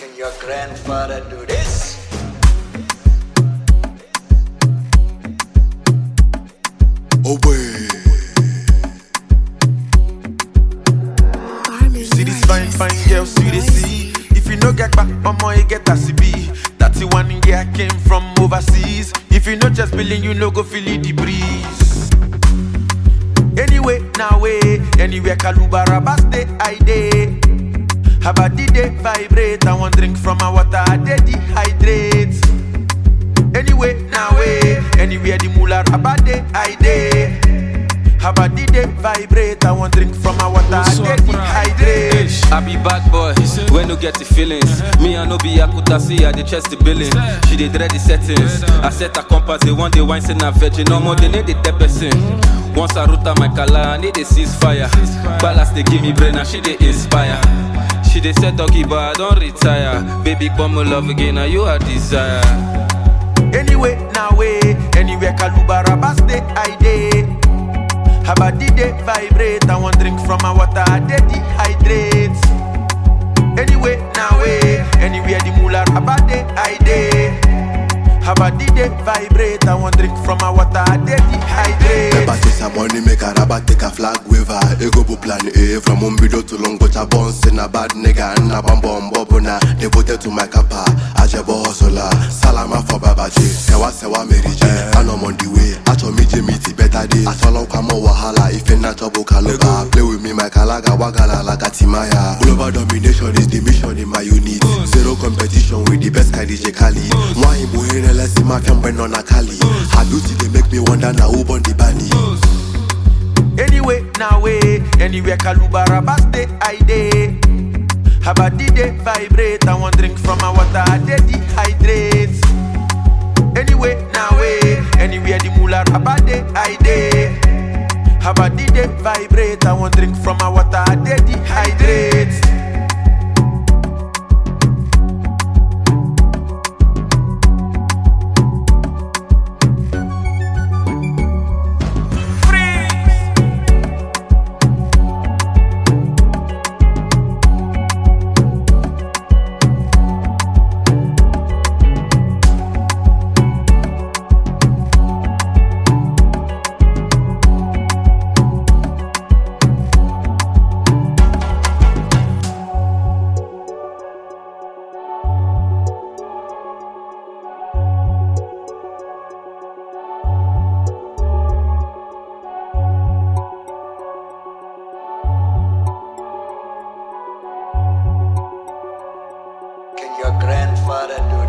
Can your grandfather do this? Oh boy. You see this fine girl, see they see. If you no get back, omo you get a CB. That's the one year I came from overseas. If you no just feeling, you no go feel the breeze. Anyway, now way, anywhere Kalubara stay I day. How about the day vibrate? I want drink from my water, I dehydrate. Anyway, now way, anywhere the moolah about day I day. How about the day vibrate? I want drink from my water, I dehydrate. I be bad boy, when no get the feelings. Me I no be Akutasi, I dey chest the billing. She dey dread the settings. I set a compass, they want the wine, say na virgin. No more, they need the person. Once I root my color, I need a ceasefire. Balance they give me brain, and she dey inspire. She dey say doggy, but I don't retire. Baby, come my love again, now you are desire. Anyway, now way, anywhere Kalubara stay I day. How about the day vibrate? I want drink from my water, I dehydrate. Anyway, now way, anywhere the moolah about day I day. How about the day vibrate? I want drink from my water, I dehydrate. Never say some money make a rabat take a flag waver. Ego bu plan A from Umbido to Long but a bounce in a bad nigga and a bamboo bobuna. Devoted to my kappa, Ajabo Hosola. Salama for Babaji, Sewa Mary J. And I'm on the way. Acho me Jimmy better day. I follow Kamo Wahala if in Nachobo Kaloba. Play with me, my Kalaga Wagala Lagatimaya. Global domination is the mission in my unit. Zero competition with the best guy DJ Kali. Why Muhene let's see my family on a Kali. How do they make me wonder now who born the bunny? Anyway, now way, anywhere Kalubara stay I day. How about the day vibrate? I want drink from my water, I dehydrate. Anyway, now way, anywhere the moolah about day I day. How about the day vibrate? I want drink from my water, I dehydrate. Can your grandfather do